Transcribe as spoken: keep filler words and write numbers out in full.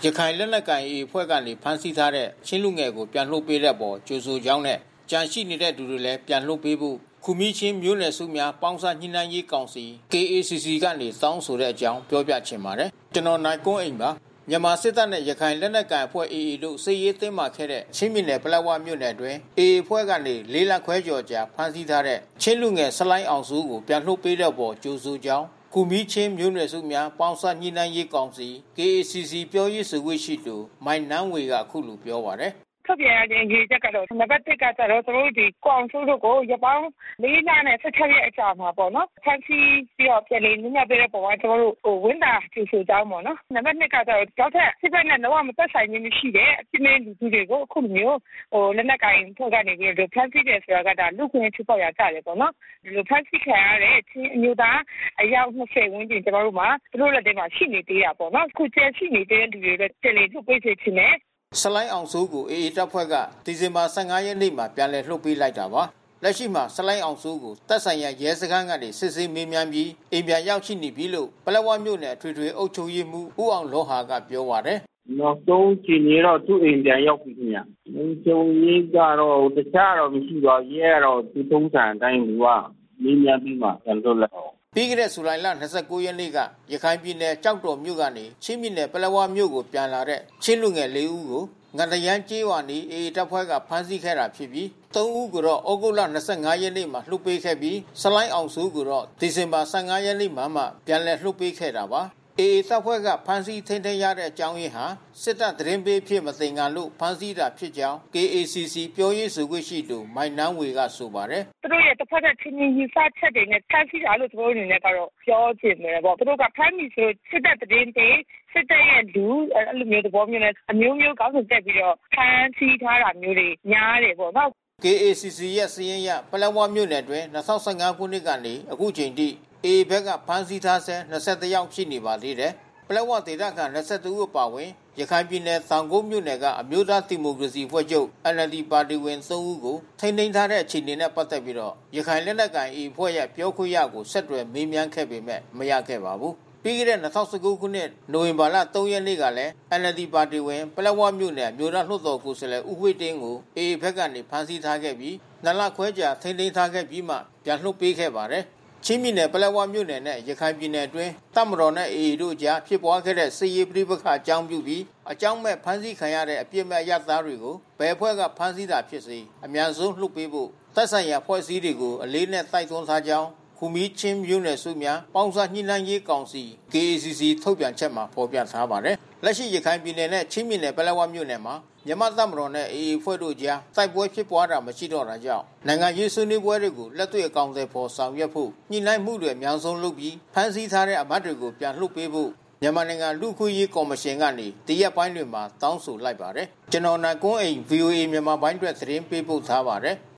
ရခိုင်လက်နက်ကိုင် အေအေ အဖွဲ့ကနေဖမ်းဆီးထားတဲ့ချင်းလူငယ်ကိုပြန်လွှတ်ပေးတဲ့အပေါ်ကြိုဆိုကြောင်းနဲ့ကြန့်ရှိနေတဲ့သူတွေလည်းပြန်လွှတ်ပေးဖို့ခူမီးချင်းမျိုးနွယ်စုများပေါင်းစပ်ညှိနှိုင်းရေးကောင်စီ ကေအေစီစီ ကနေတောင်းဆိုတဲ့အကြောင်းပြောပြချင်ပါတယ်။ကျွန်တော်နိုင်ကွန်းအိမ်ပါ။မြန်မာစစ်တပ်နဲ့ရခိုင်လက်နက်ကိုင်အဖွဲ့ အေအေ တို့စစ်ရေးတင်းမာခဲ့တဲ့ချင်းပြည်နယ်ပလက်ဝမြို့နယ်အတွင်း အေအေ အဖွဲ့ကနေလေးလခွဲကျော်ကြာဖမ်းဆီးထားတဲ့ချင်းလူငယ်ဆလိုင်းအောင်စုကိုပြန်လွှတ်ပေးတဲ့အပေါ်ကြိုဆိုကြောင်းခူမီးချင်းမျိုးနွယ်စုများပေါင်းစပ်ညှိနှိုင်းရေးကောင်စီ ကေအေစီစီ ပြောရေးဆိုခွင့်ရှိသူမိုင်နန်းဝေကအခုလိုပြောပါတယ်။ထုတ်ပြန်တဲ့ရေးချက်ကတော့နံပါတ်တစ်ကကျတော့သူတို့ဒီကောင်စုတို့ကိုရပောင်းလေးလနဲ့ဆက်ချက်ရဲ့အကြာမှာပေါ့နော်ဖန်စီပြီးတော့ပြန်လေးညညပေးတဲ့ပုံကကျွန်တော်တို့ဟိုဝင်းတာကျူဆူကြောင်းပေါ့နော်နံပါတ်နှစ်ကကျတော့တော့တဲ့စစ်ဘက်နဲ့တော့မသက်ဆိုင်ခြင်းမရှိတဲ့အပြင်းမဲ့လူတွေကိုအခုမျိုးဟိုလက်နက်ကင်ထုတ်ကနေပြီးတော့ဖန်စီတယ်ဆိုတာကဒါလူခွင့်ချိပေါက်ရကြတယ်ပေါ့နော်ဒီလိုဖန်စီခံရတဲ့ချင်းအမျိုးသားအယောက်၂၀ဝန်းကျင်ကျွန်တော်တို့မှာသူတို့လက်ထဲမှာရှိနေသေးတာပေါ့နော်အခုကျရှိနေတဲ့လူတွေလည်းတယ်လီထုတ်ပေးချင်တယ်ဆလိုင်းအောင်စိုးကိုအေအေတပ်ဖွဲ့ကဒီဇင်ဘာ၁၅ရက်နေ့မှာပြန်လည်လှုပ်ပေးလိုက်တာပါလက်ရှိမှာဆလိုင်းအောင်စိုးကိုတပ်ဆိုင်ရာရဲစခန်းကနေစစ်ဆေးမေးမြန်းပြီးအိမ်ပြန်ရောက်ရှိနေပြီလို့ပလက်ဝမြို့နယ်ထွေထွေအုပ်ချုပ်ရေးမှူးဦးအောင်လောဟာကပြောပါတယ်နောက်ဆုံးချိန်နေတော့သူ့အိမ်ပြန်ရောက်ပြီခင်ဗျ။ဒီကျုံကြီးကတော့တခြားတော့မရှိပါဘူး။ရဲကတော့သူထုံးစံအတိုင်းလူကမေးမြန်းပြီးမှပြန်လွတ်လိုက်အောင်ပြီးခဲ့တဲ့ဇူလိုင်လ၂၉ရက်နေ့ကရခိုင်ပြည်နယ်ကြောက်တော်မြို့ကနေချင်းပြည်နယ်ပလက်ဝမြို့ကိုပြန်လာတဲ့ချင်းလူငယ်လေးဦးကိုငန္တရန်ကျေးရွာနီအေအေတပ်ဖွဲ့ကဖမ်းဆီးခဲ့တာဖြစ်ပြီးသုံးဦးကိုတော့ဩဂုတ်လ၂၅ရက်နေ့မှာလွှတ်ပေးခဲ့ပြီးဆလိုင်းအောင်စုကိုတော့ဒီဇင်ဘာ၁၅ရက်နေ့မှာမှပြန်လည်လွှတ်ပေးခဲ့တာပါအေအေတပ်ဖွဲ့ကဖမ်းဆီးထိန်းသိမ်းရတဲ့အကြောင်းရင်းဟာစစ်တပ်သတင်းပေးဖြစ်မတင်ကြလို့ဖမ်းဆီးတာဖြစ်ကြောင်း ကေအေစီစီ ပြောရေးဆိုခွင့်ရှိသူမိုင်နန်းဝေကဆိုပါတယ်သူတို့ရဲ့တစ်ဖက်ကချင်းချင်းယူဆချက်တွေနဲ့ဖမ်းဆီးတာလို့သူတို့အနေနဲ့ကတော့ပြောချင်တယ်ပေါ့သူတို့ကဖမ်းမိဆိုစစ်တပ်သတင်းပေးစစ်တပ်ရဲ့လူအဲ့လိုမျိုးသဘောမျိုးနဲ့အမျိုးမျိုးကောင်းစုတက်ပြီးတော့ဖမ်းဆီးထားတာမျိုးတွေများတယ်ပေါ့နော်ကေအေစီစီ ရဲ့စီရင်ရပလက်ဝမြို့နယ်တွင်၂၀၁၅ခုနှစ်ကနေအခုချိန်ထိအေအေဘက်ကဖမ်းဆီးထားဆဲ၂၁ယောက်ရှိနေပါသေးတယ်။ပလက်ဝဒေသခံ၂၁ဦးအပါအဝင်ရခိုင်ပြည်နယ်တောင်ကုန်းမြို့နယ်ကအမျိုးသားဒီမိုကရေစီအဖွဲ့ချုပ် အန်အယ်လ်ဒီ ပါတီဝင်၃ဦးကိုထိန်းသိမ်းထားတဲ့အခြေအနေနဲ့ပတ်သက်ပြီးတော့ရခိုင်လက်နက်ကိုင်အေအေအဖွဲ့ရဲ့ပြောခွင့်ရကိုဆက်သွယ်မေးမြန်းခဲ့ပေမဲ့မရခဲ့ပါဘူး။ပြီးခဲ့တဲ့၂၀၁၉ခုနှစ်နိုဝင်ဘာလ၃ရက်နေ့ကလည်း အန်အယ်လ်ဒီ ပါတီဝင်ပလက်ဝမြို့နယ်မြို့သားလွှတ်တော်ကိုယ်စားလှယ်ဦးဝှေ့တင်းကိုအေအေဘက်ကနေဖမ်းဆီးထားခဲ့ပြီးနှစ်လခွဲကြာထိန်းသိမ်းထားခဲ့ပြီးမှပြန်လွှတ်ပေးခဲ့ပါတယ်။ချင်းပြည်နယ်ပလက်ဝမြို့နယ်နဲ့ရခိုင်ပြည်နယ်အတွင်းတပ်မတော်နဲ့အေအေတို့ကြားဖြစ်ပွားခဲ့တဲ့စစ်ရေးပဋိပက္ခအကြောင်းပြုပြီးအကြောင်းမဲ့ဖမ်းဆီးခံရတဲ့အပြစ်မဲ့ရသားတွေကိုဘယ်အဖွဲ့ကဖမ်းဆီးတာဖြစ်စေအများဆုံးလွှတ်ပေးဖို့တပ်ဆိုင်ရာဖွဲ့စည်းတွေကိုအလေးနဲ့တိုက်တွန်းထားကြောင်းခူမီးချင်းမျိုးနွယ်စုများပေါင်းစပ်ညှိနှိုင်းရေးကောင်စီ ကေအေစီစီ ထုတ်ပြန်ချက်မှာဖော်ပြထားပါတယ်။လက်ရှိရခိုင်ပြည်နယ်နဲ့ချင်းပြည်နယ်ပလက်ဝမြို့နယ်မှာမြန်မာတပ်မတော်နဲ့အေအေအဖွဲ့တို့ကြားတိုက်ပွဲဖြစ်ပွားတာမရှိတော့တာကြောင့်နိုင်ငံရေးဆွေးနွေးပွဲတွေကိုလက်တွေ့အကောင်အထည်ဖော်ဆောင်ရွက်ဖို့ညှိနှိုင်းမှုတွေအများဆုံးလုပ်ပြီးဖမ်းဆီးထားတဲ့အမတ်တွေကိုပြန်လွှတ်ပေးဖို့မြန်မာနိုင်ငံလူ့အခွင့်အရေးကော်မရှင်ကနေတရက်ပိုင်းတွင်မှာတောင်းဆိုလိုက်ပါတယ်။ကျွန်တော်နိုင်ကွန်းအိမ် ဗီအိုအေ မြန်မာပိုင်းအတွက်သတင်းပေးပို့ထားပါတယ်။